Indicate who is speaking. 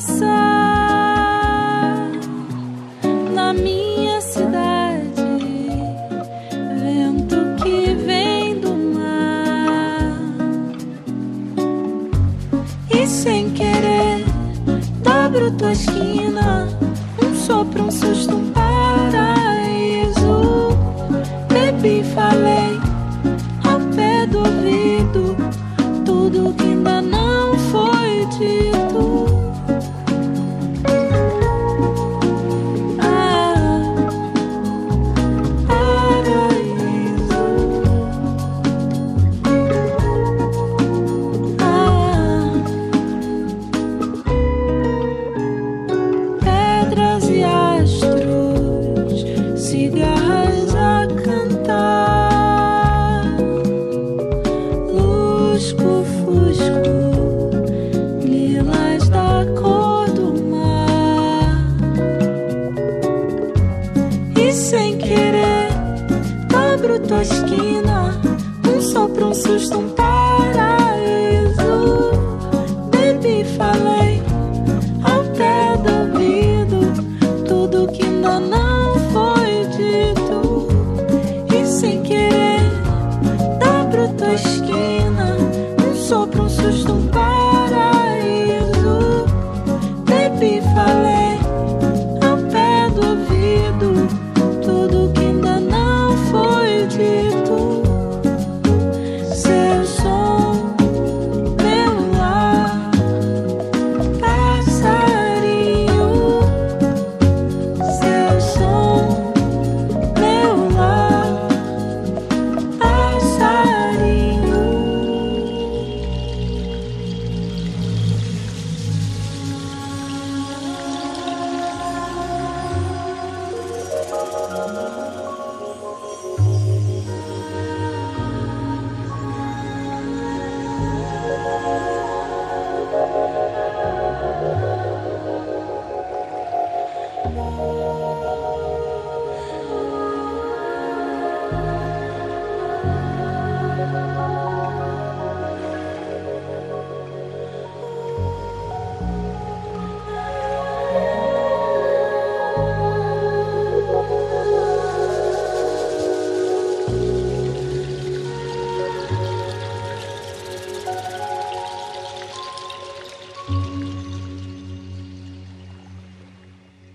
Speaker 1: passar na minha cidade, vento que vem do mar, e sem querer dobro tua esquina, um sopro, um susto, um paraíso. Bebi e falei ao pé do ouvido tudo que ainda não foi dito. Paraíso. Pedras e astros, cigarras a cantar, lusco-fusco, lilas da cor do mar, e sem querer dobro tua esquina, um sopro, um susto, um